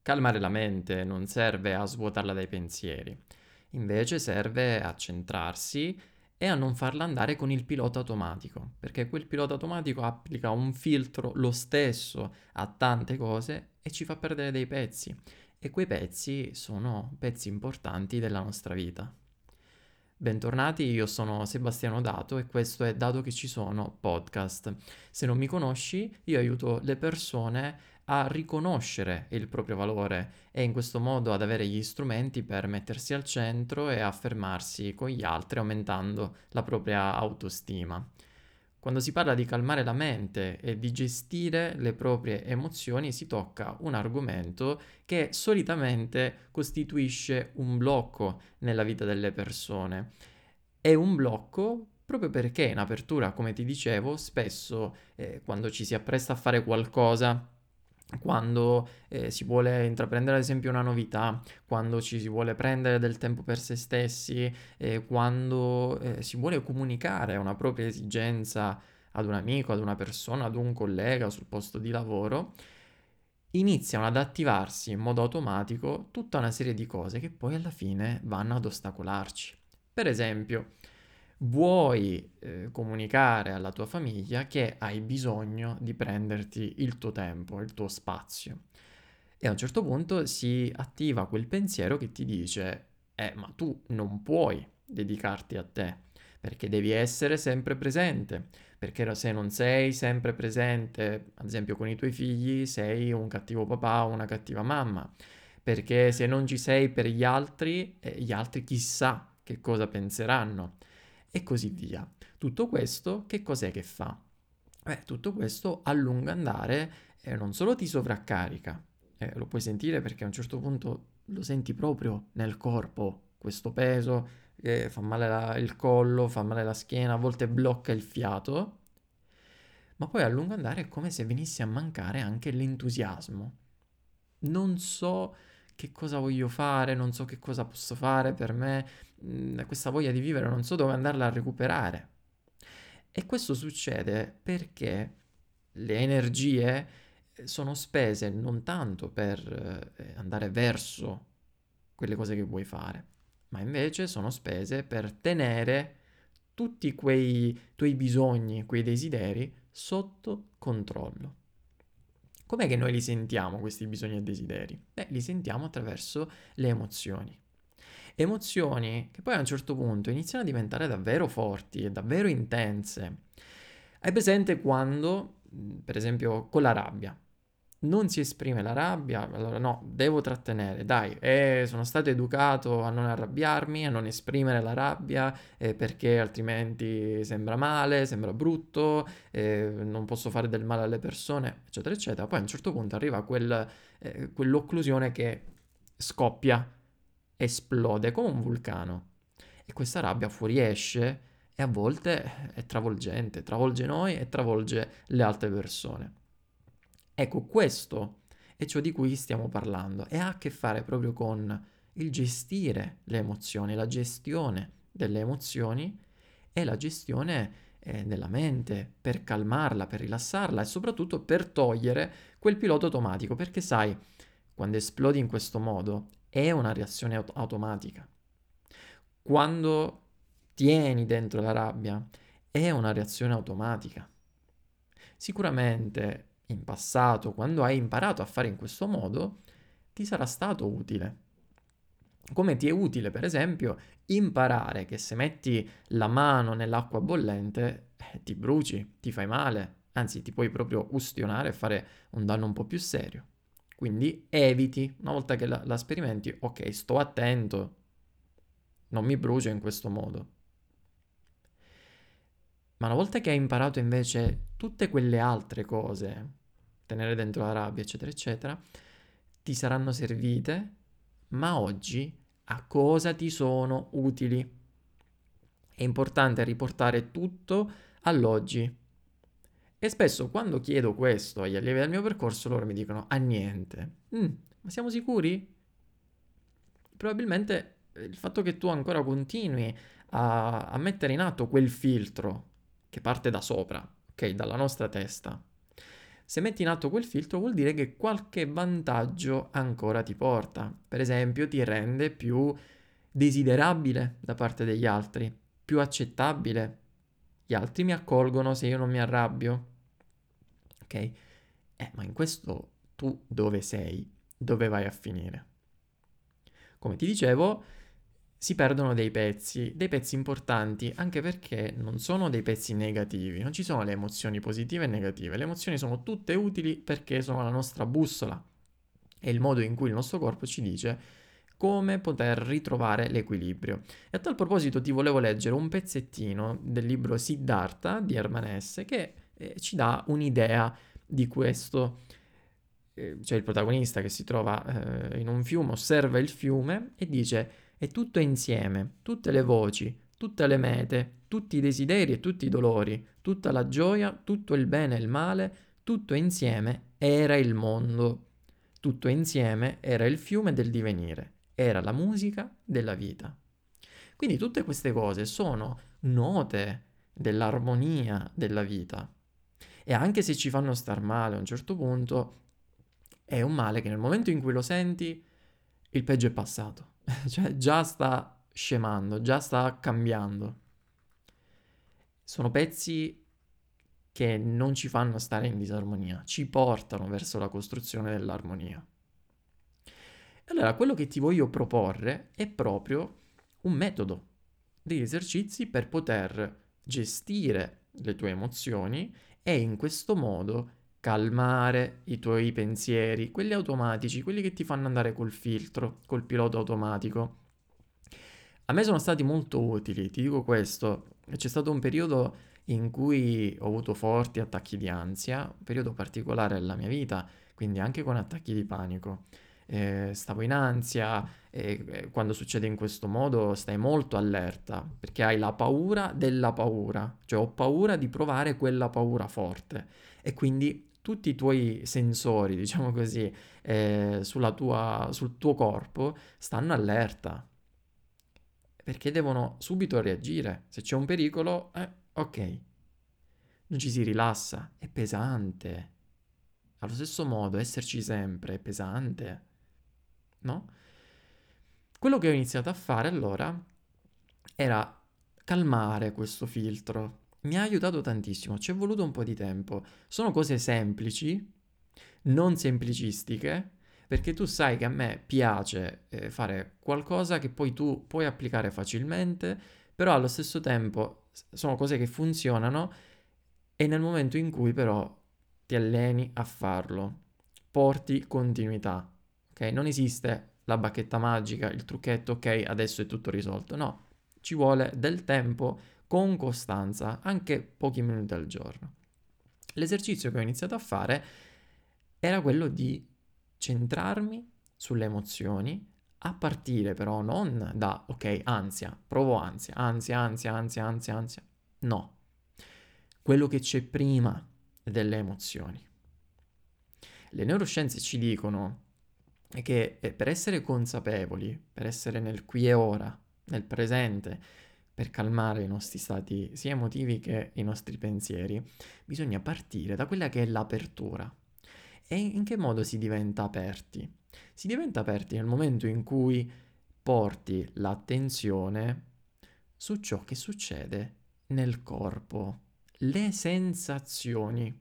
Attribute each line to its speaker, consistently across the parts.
Speaker 1: Calmare la mente non serve a svuotarla dai pensieri, invece serve a centrarsi e a non farla andare con il pilota automatico, perché quel pilota automatico applica un filtro lo stesso a tante cose e ci fa perdere dei pezzi. E quei pezzi sono pezzi importanti della nostra vita. Bentornati, io sono Sebastiano Dato e questo è Dato che ci sono podcast. Se non mi conosci, io aiuto le persone a riconoscere il proprio valore e in questo modo ad avere gli strumenti per mettersi al centro e affermarsi con gli altri, aumentando la propria autostima. Quando si parla di calmare la mente e di gestire le proprie emozioni, si tocca un argomento che solitamente costituisce un blocco nella vita delle persone. È un blocco proprio perché in apertura, come ti dicevo, spesso quando ci si appresta a fare qualcosa, quando si vuole intraprendere ad esempio una novità, quando ci si vuole prendere del tempo per se stessi, quando si vuole comunicare una propria esigenza ad un amico, ad una persona, ad un collega sul posto di lavoro, iniziano ad attivarsi in modo automatico tutta una serie di cose che poi alla fine vanno ad ostacolarci. Per esempio, vuoi comunicare alla tua famiglia che hai bisogno di prenderti il tuo tempo, il tuo spazio. E a un certo punto si attiva quel pensiero che ti dice, ma tu non puoi dedicarti a te, perché devi essere sempre presente, perché se non sei sempre presente, ad esempio con i tuoi figli, sei un cattivo papà o una cattiva mamma, perché se non ci sei per gli altri chissà che cosa penseranno, e così via. Tutto questo che cos'è che fa? Tutto questo a lungo andare non solo ti sovraccarica, lo puoi sentire perché a un certo punto lo senti proprio nel corpo, questo peso, fa male il collo, fa male la schiena, a volte blocca il fiato, ma poi a lungo andare è come se venisse a mancare anche l'entusiasmo. Non so che cosa voglio fare, non so che cosa posso fare per me, questa voglia di vivere, non so dove andarla a recuperare. E questo succede perché le energie sono spese non tanto per andare verso quelle cose che vuoi fare, ma invece sono spese per tenere tutti quei tuoi bisogni, quei desideri sotto controllo. Com'è che noi li sentiamo questi bisogni e desideri? Li sentiamo attraverso le emozioni. Emozioni che poi a un certo punto iniziano a diventare davvero forti e davvero intense. Hai presente quando, per esempio, con la rabbia, non si esprime la rabbia, allora no, devo trattenere, dai, sono stato educato a non arrabbiarmi, a non esprimere la rabbia, perché altrimenti sembra male, sembra brutto, non posso fare del male alle persone, eccetera, eccetera. Poi a un certo punto arriva quell'occlusione che scoppia, esplode come un vulcano e questa rabbia fuoriesce e a volte è travolgente, travolge noi e travolge le altre persone. Ecco, questo è ciò di cui stiamo parlando e ha a che fare proprio con il gestire le emozioni, la gestione delle emozioni e la gestione della mente per calmarla, per rilassarla e soprattutto per togliere quel pilota automatico, perché sai, quando esplodi in questo modo è una reazione automatica. Quando tieni dentro la rabbia è una reazione automatica. Sicuramente in passato, quando hai imparato a fare in questo modo, ti sarà stato utile. Come ti è utile, per esempio, imparare che se metti la mano nell'acqua bollente, ti bruci, ti fai male, anzi ti puoi proprio ustionare e fare un danno un po' più serio. Quindi eviti, una volta che la sperimenti, ok, sto attento, non mi brucio in questo modo. Ma una volta che hai imparato invece tutte quelle altre cose, tenere dentro la rabbia, eccetera, eccetera, ti saranno servite, ma oggi a cosa ti sono utili? È importante riportare tutto all'oggi. E spesso quando chiedo questo agli allievi del mio percorso, loro mi dicono a niente. Ma siamo sicuri? Probabilmente il fatto che tu ancora continui a mettere in atto quel filtro che parte da sopra, ok, dalla nostra testa, Se metti in atto quel filtro vuol dire che qualche vantaggio ancora ti porta. Per esempio, ti rende più desiderabile da parte degli altri, più accettabile. Gli altri mi accolgono se io non mi arrabbio. Ok? Ma in questo tu dove sei? Dove vai a finire? Come ti dicevo, si perdono dei pezzi importanti, anche perché non sono dei pezzi negativi, non ci sono le emozioni positive e negative, le emozioni sono tutte utili perché sono la nostra bussola, è il modo in cui il nostro corpo ci dice come poter ritrovare l'equilibrio. E a tal proposito ti volevo leggere un pezzettino del libro Siddhartha di Hermann Hesse che ci dà un'idea di questo. C'è il protagonista che si trova in un fiume, osserva il fiume e dice: è tutto insieme, tutte le voci, tutte le mete, tutti i desideri e tutti i dolori, tutta la gioia, tutto il bene e il male, tutto insieme era il mondo. Tutto insieme era il fiume del divenire, era la musica della vita. Quindi tutte queste cose sono note dell'armonia della vita. E anche se ci fanno star male a un certo punto, è un male che nel momento in cui lo senti, il peggio è passato. Cioè già sta scemando, già sta cambiando. Sono pezzi che non ci fanno stare in disarmonia, ci portano verso la costruzione dell'armonia. Allora, quello che ti voglio proporre è proprio un metodo, degli esercizi per poter gestire le tue emozioni e in questo modo calmare i tuoi pensieri, quelli automatici, quelli che ti fanno andare col filtro, col pilota automatico. A me sono stati molto utili, ti dico questo, c'è stato un periodo in cui ho avuto forti attacchi di ansia, un periodo particolare della mia vita, quindi anche con attacchi di panico. Stavo in ansia e quando succede in questo modo stai molto allerta perché hai la paura della paura, cioè ho paura di provare quella paura forte e quindi tutti i tuoi sensori, diciamo così, sul tuo corpo stanno allerta perché devono subito reagire. Se c'è un pericolo, ok, non ci si rilassa, è pesante. Allo stesso modo, esserci sempre è pesante, no? Quello che ho iniziato a fare allora era calmare questo filtro. Mi ha aiutato tantissimo, ci è voluto un po' di tempo. Sono cose semplici, non semplicistiche, perché tu sai che a me piace fare qualcosa che poi tu puoi applicare facilmente, però allo stesso tempo sono cose che funzionano e nel momento in cui però ti alleni a farlo, porti continuità, ok? Non esiste la bacchetta magica, il trucchetto, ok, adesso è tutto risolto. No, ci vuole del tempo con costanza, anche pochi minuti al giorno. L'esercizio che ho iniziato a fare era quello di centrarmi sulle emozioni, a partire però non da, ok, ansia, provo ansia, ansia, ansia, ansia, ansia, ansia. No, quello che c'è prima delle emozioni. Le neuroscienze ci dicono che per essere consapevoli, per essere nel qui e ora, nel presente, per calmare i nostri stati sia emotivi che i nostri pensieri, bisogna partire da quella che è l'apertura. E in che modo si diventa aperti? Si diventa aperti nel momento in cui porti l'attenzione su ciò che succede nel corpo, le sensazioni.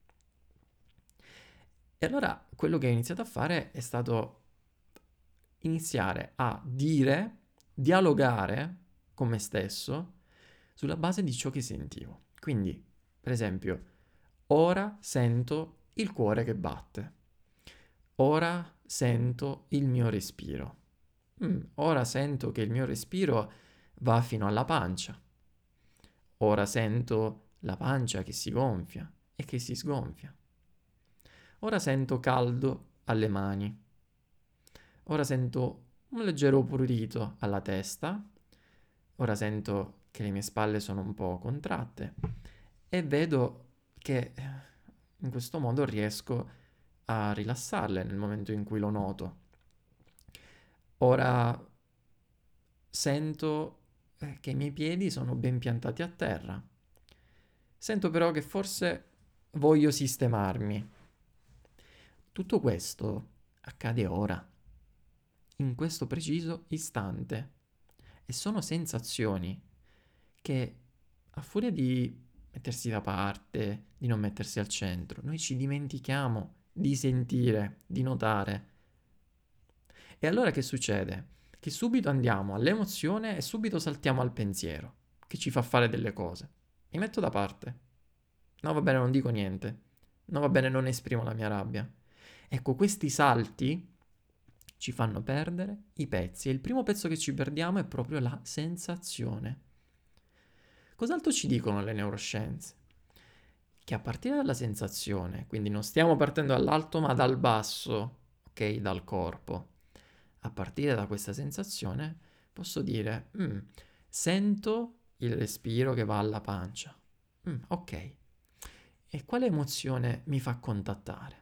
Speaker 1: E allora quello che ho iniziato a fare è stato iniziare a dire, dialogare con me stesso sulla base di ciò che sentivo. Quindi, per esempio, ora sento il cuore che batte. Ora sento il mio respiro. Ora sento che il mio respiro va fino alla pancia. Ora sento la pancia che si gonfia e che si sgonfia. Ora sento caldo alle mani. Ora sento un leggero prurito alla testa. Ora sento che le mie spalle sono un po' contratte e vedo che in questo modo riesco a rilassarle nel momento in cui lo noto. Ora sento che i miei piedi sono ben piantati a terra. Sento però che forse voglio sistemarmi. Tutto questo accade ora, in questo preciso istante, e sono sensazioni che, a furia di mettersi da parte, di non mettersi al centro, noi ci dimentichiamo di sentire, di notare. E allora che succede? Che subito andiamo all'emozione e subito saltiamo al pensiero, che ci fa fare delle cose. Mi metto da parte. No, va bene, non dico niente. No, va bene, non esprimo la mia rabbia. Ecco, questi salti ci fanno perdere i pezzi, e il primo pezzo che ci perdiamo è proprio la sensazione. Cos'altro ci dicono le neuroscienze? Che a partire dalla sensazione, quindi non stiamo partendo dall'alto ma dal basso, ok, dal corpo, a partire da questa sensazione posso dire, sento il respiro che va alla pancia. Ok. E quale emozione mi fa contattare?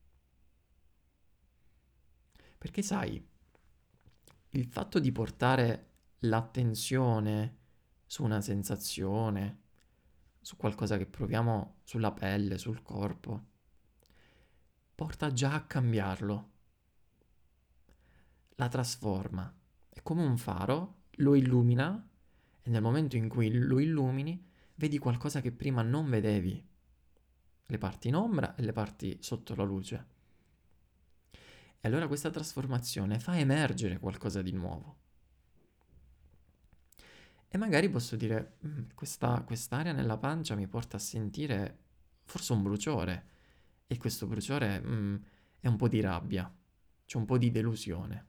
Speaker 1: Perché sai, il fatto di portare l'attenzione su una sensazione, su qualcosa che proviamo sulla pelle, sul corpo, porta già a cambiarlo, la trasforma. È come un faro, lo illumina, e nel momento in cui lo illumini vedi qualcosa che prima non vedevi, le parti in ombra e le parti sotto la luce. E allora questa trasformazione fa emergere qualcosa di nuovo. E magari posso dire, quest'area nella pancia mi porta a sentire forse un bruciore, e questo bruciore, è un po' di rabbia, c'è un po' di delusione.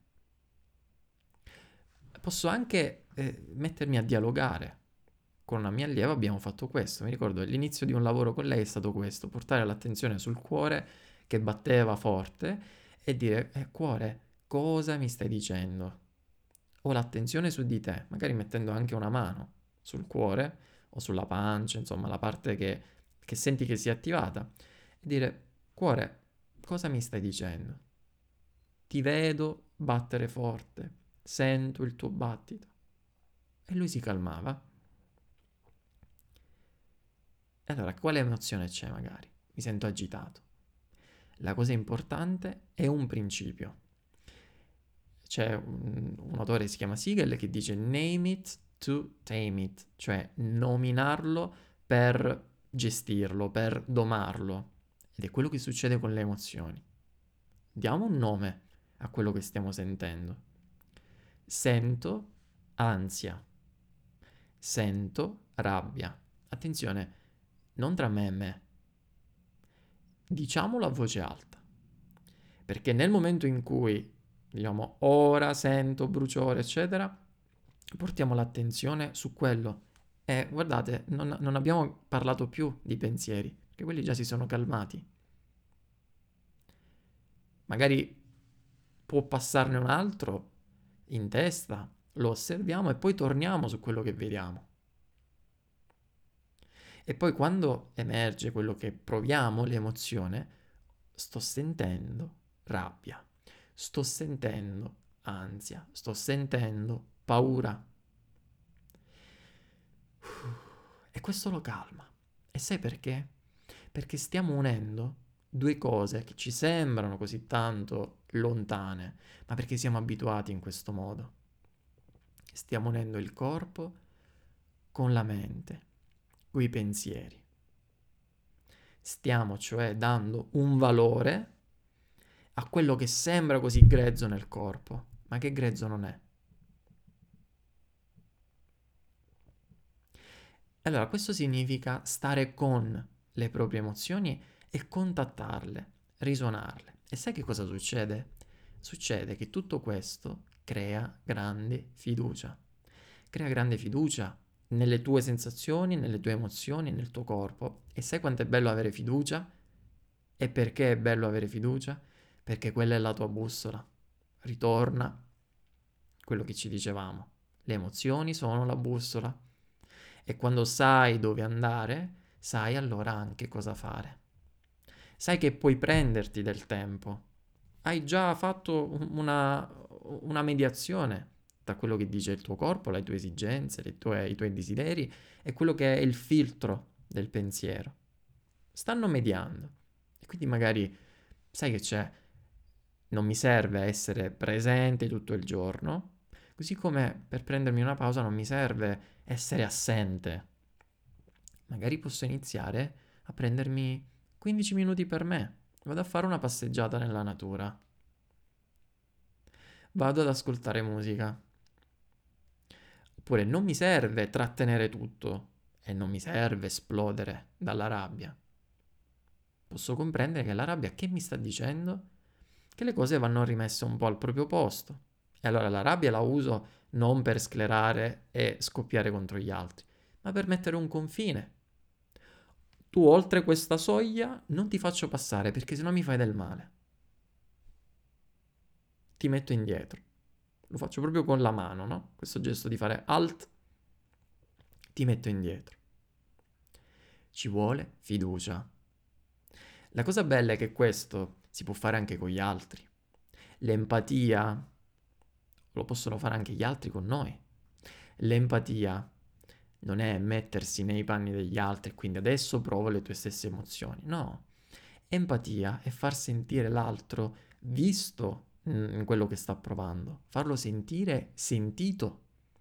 Speaker 1: Posso anche mettermi a dialogare. Con una mia allieva abbiamo fatto questo. Mi ricordo l'inizio di un lavoro con lei è stato questo: portare l'attenzione sul cuore che batteva forte e dire, cuore, cosa mi stai dicendo? Ho l'attenzione su di te, magari mettendo anche una mano sul cuore o sulla pancia, insomma la parte che senti che si è attivata, e dire, cuore, cosa mi stai dicendo? Ti vedo battere forte, sento il tuo battito. E lui si calmava. E allora, quale emozione c'è magari? Mi sento agitato. La cosa importante è un principio. C'è un autore che si chiama Siegel che dice name it to tame it, cioè nominarlo per gestirlo, per domarlo. Ed è quello che succede con le emozioni. Diamo un nome a quello che stiamo sentendo. Sento ansia. Sento rabbia. Attenzione, non tra me e me. Diciamolo a voce alta. Perché nel momento in cui diciamo ora sento bruciore, eccetera, portiamo l'attenzione su quello. E guardate, non abbiamo parlato più di pensieri, perché quelli già si sono calmati. Magari può passarne un altro in testa, lo osserviamo e poi torniamo su quello che vediamo. E poi quando emerge quello che proviamo, l'emozione, sto sentendo rabbia, sto sentendo ansia, sto sentendo paura. E questo lo calma. E sai perché? Perché stiamo unendo due cose che ci sembrano così tanto lontane, ma perché siamo abituati in questo modo. Stiamo unendo il corpo con la mente, coi pensieri. Stiamo cioè dando un valore a quello che sembra così grezzo nel corpo, ma che grezzo non è. Allora, questo significa stare con le proprie emozioni e contattarle, risuonarle. E sai che cosa succede? Succede che tutto questo crea grande fiducia. Crea grande fiducia nelle tue sensazioni, nelle tue emozioni, nel tuo corpo. E sai quanto è bello avere fiducia? E perché è bello avere fiducia? Perché quella è la tua bussola. Ritorna quello che ci dicevamo. Le emozioni sono la bussola. E quando sai dove andare, sai allora anche cosa fare. Sai che puoi prenderti del tempo. Hai già fatto una mediazione tra quello che dice il tuo corpo, le tue esigenze, i tuoi desideri e quello che è il filtro del pensiero. Stanno mediando. E quindi magari sai che c'è? Non mi serve essere presente tutto il giorno, così come per prendermi una pausa non mi serve essere assente. Magari posso iniziare a prendermi 15 minuti per me. Vado a fare una passeggiata nella natura. Vado ad ascoltare musica. Oppure non mi serve trattenere tutto e non mi serve esplodere dalla rabbia. Posso comprendere che la rabbia che mi sta dicendo? Che le cose vanno rimesse un po' al proprio posto. E allora la rabbia la uso non per sclerare e scoppiare contro gli altri, ma per mettere un confine. Tu oltre questa soglia non ti faccio passare perché sennò mi fai del male. Ti metto indietro. Lo faccio proprio con la mano, no? Questo gesto di fare alt, ti metto indietro. Ci vuole fiducia. La cosa bella è che questo si può fare anche con gli altri. L'empatia lo possono fare anche gli altri con noi. L'empatia non è mettersi nei panni degli altri, quindi adesso provo le tue stesse emozioni. No, empatia è far sentire l'altro visto in quello che sta provando, farlo sentire sentito.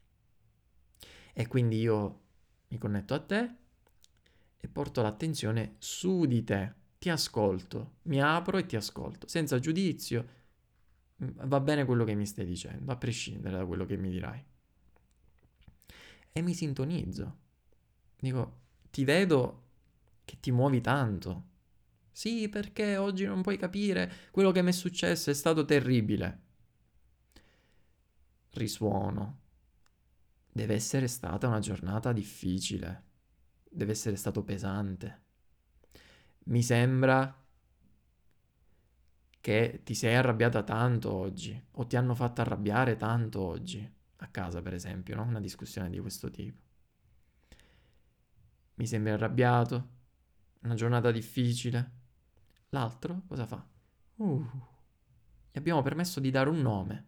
Speaker 1: E quindi io mi connetto a te e porto l'attenzione su di te, ti ascolto, mi apro e ti ascolto, senza giudizio. Va bene quello che mi stai dicendo, a prescindere da quello che mi dirai. E mi sintonizzo. Dico, ti vedo che ti muovi tanto. Sì, perché oggi non puoi capire, quello che mi è successo è stato terribile. Risuono. Deve essere stata una giornata difficile. Deve essere stato pesante. Mi sembra che ti sei arrabbiata tanto oggi, o ti hanno fatto arrabbiare tanto oggi, a casa per esempio, no? Una discussione di questo tipo. Mi sembri arrabbiato, una giornata difficile. L'altro cosa fa? Gli abbiamo permesso di dare un nome.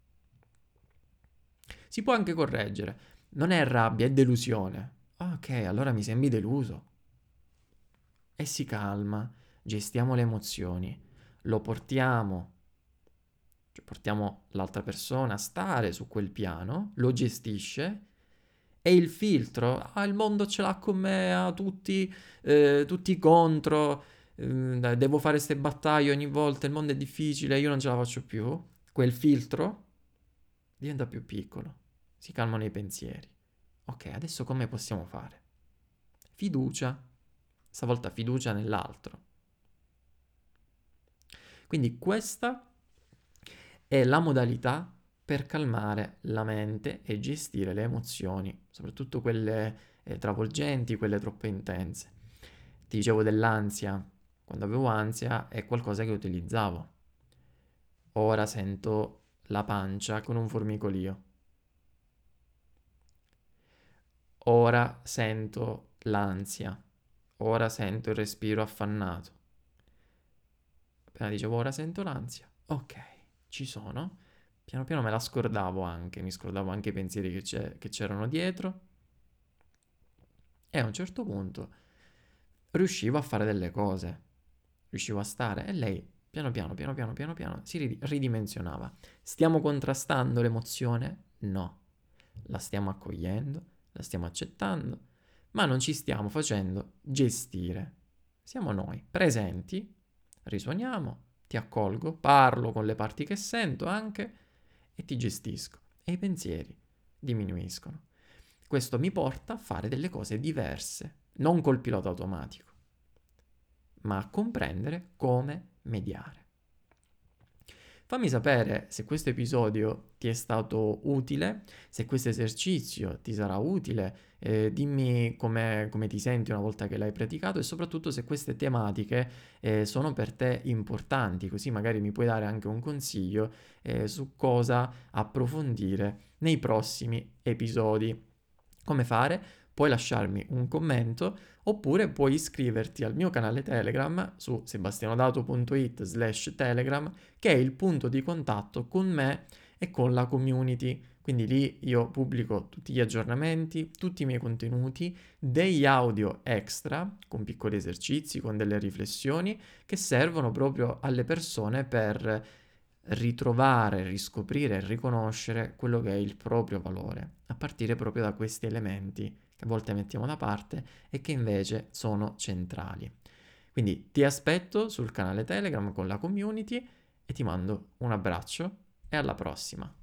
Speaker 1: Si può anche correggere. Non è rabbia, è delusione. Ok, allora mi sembri deluso. E si calma, gestiamo le emozioni, lo portiamo, cioè portiamo l'altra persona a stare su quel piano, lo gestisce e il filtro, il mondo ce l'ha con me, tutti contro, devo fare queste battaglie ogni volta, il mondo è difficile, io non ce la faccio più. Quel filtro diventa più piccolo, si calmano i pensieri. Ok, adesso come possiamo fare? Fiducia, stavolta fiducia nell'altro. Quindi questa è la modalità per calmare la mente e gestire le emozioni, soprattutto quelle travolgenti, quelle troppo intense. Ti dicevo dell'ansia. Quando avevo ansia è qualcosa che utilizzavo. Ora sento la pancia con un formicolio. Ora sento l'ansia. Ora sento il respiro affannato. Appena dicevo ora sento l'ansia. Ok, ci sono. Piano piano me la scordavo anche, mi scordavo anche i pensieri che c'erano dietro. E a un certo punto riuscivo a fare delle cose. Riuscivo a stare e lei piano piano si ridimensionava. Stiamo contrastando l'emozione? No. La stiamo accogliendo, la stiamo accettando, ma non ci stiamo facendo gestire. Siamo noi, presenti, risuoniamo, ti accolgo, parlo con le parti che sento anche e ti gestisco. E i pensieri diminuiscono. Questo mi porta a fare delle cose diverse, non col pilota automatico, ma a comprendere come mediare. Fammi sapere se questo episodio ti è stato utile, se questo esercizio ti sarà utile, dimmi come ti senti una volta che l'hai praticato e soprattutto se queste tematiche sono per te importanti, così magari mi puoi dare anche un consiglio su cosa approfondire nei prossimi episodi. Come fare? Puoi lasciarmi un commento oppure puoi iscriverti al mio canale Telegram su sebastianodato.it/telegram che è il punto di contatto con me e con la community. Quindi lì io pubblico tutti gli aggiornamenti, tutti i miei contenuti, degli audio extra con piccoli esercizi, con delle riflessioni che servono proprio alle persone per ritrovare, riscoprire e riconoscere quello che è il proprio valore, a partire proprio da questi elementi che a volte mettiamo da parte e che invece sono centrali. Quindi ti aspetto sul canale Telegram con la community e ti mando un abbraccio e alla prossima.